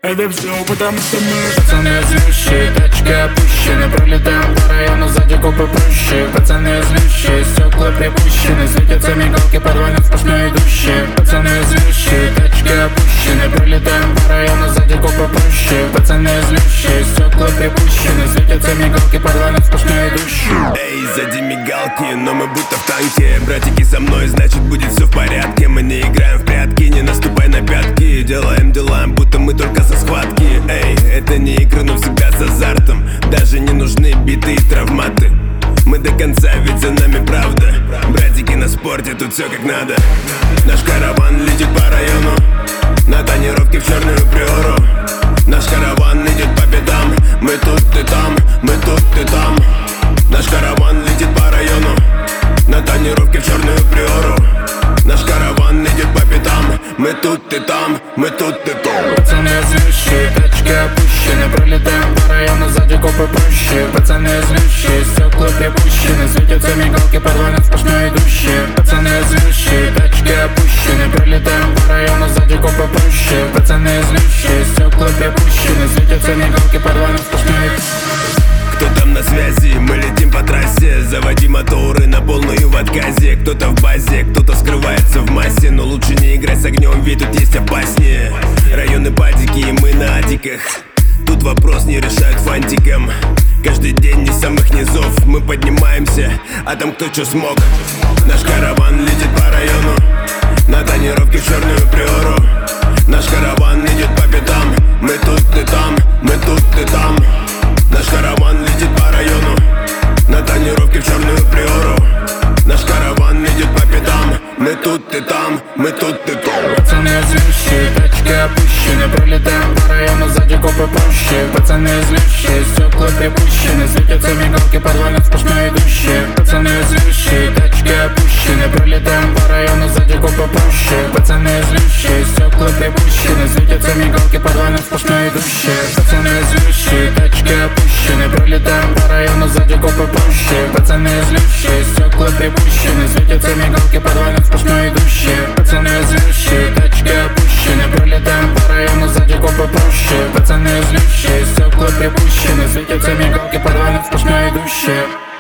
Это все потому что мы пацаны злющие, тачки опущены, пролетаем по району, сзади копы прущие. Пацаны злющие, стекла припущены, светятся мигалки, подвалят сплошной идущие. Пацаны злющие, тачки опущены, пролетаем по району, сзади копы прущие. Пацаны злющие, стекла припущены, светятся мигалки, подвалят сплошной идущие. Эй, сзади мигалки, но мы будто в танке. Братики со мной, значит будет все в порядке. Мы не играем в прятки, не наступай на пятки. Делаем дела, будто мы только со схватки. Эй, это не игры, но всегда с азартом. Даже не нужны биты и травматы. Мы до конца, ведь за нами правда. Братики на спорте, тут все как надо. Наш караван летит по району, на тонировке в черную приору. Наш караван идет по пятам. Мы тут и там, мы тут и там. Наш караван летит по району, на тонировке в черную приору. Наш караван идет по пятам. Мы тут и там, мы тут и там. Пацаны злющие, тачки опущены, пролетаем по району, сзади копы прущие. Пацаны злющие, стекла припущены, светятся мигалки, подвалят сплошной идущие. Пацаны злющие, тачки опущены, пролетаем по району, сзади копы прущие. Пацаны злющие, стекла припущены, светятся мигалки, подвалят сплошной идущие. Кто там на связи? Мы летим по трассе. Заводи моторы на полную в отказе. Кто-то в базе, кто-то скрывается в массе. Но лучше не играть с огнем, ведь тут есть опаснее. Районы падики и мы на атиках. Тут вопрос не решают фантиком. Каждый день не с самых низов мы поднимаемся, а там кто что смог. Наш караван летит по району, на тонировке в черную приору. Наш караван идет по пятам. Мы тут и там, мы тут и там. Наш караван летит по району, на тонировке в черную приору. Наш караван идет по пятам. Мы тут и там, мы тут и там. Пацаны злющие, тачки опущены, пролетаем по району, сзади копы прущие. Пацаны злющие, стекла припущены, светятся мигалки, подвалят сплошной идущие. Пацаны злющие, тачки опущены, пролетаем по району, сзади копы прущие. Пацаны злющие, стекла припущены, светятся мигалки, подвалят сплошной идущие. Пацаны злющие, тачки опущены, пролетаем по району, сзади копы прущие. Пацаны злющие, стекла припущены, светятся мигалки, подвалят сплошной идущие. Пацаны злющие, тачки опущены, пролетаем по району, сзади копы прущие. Пацаны злющие, стекла припущены, светятся мигалки, подвалят сплошной идущие.